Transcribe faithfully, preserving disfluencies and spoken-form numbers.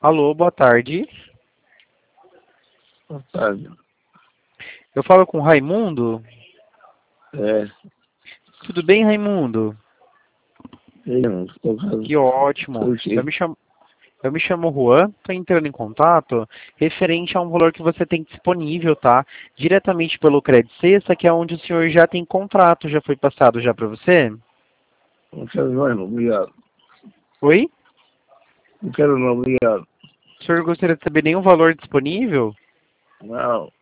Alô, boa tarde. Boa tarde. Eu falo com o Raimundo? É, Tudo bem, Raimundo? eu estou caso. Que ótimo. Por quê? Eu me chamo, eu me chamo Juan, estou entrando em contato referente a um valor que você tem disponível, tá? Diretamente pelo Credit Sexta, que é onde o senhor já tem contrato, já foi passado já para você? Não quero mais, não, obrigado. Oi? Não quero não, obrigado. O senhor gostaria de saber nenhum valor disponível? Não.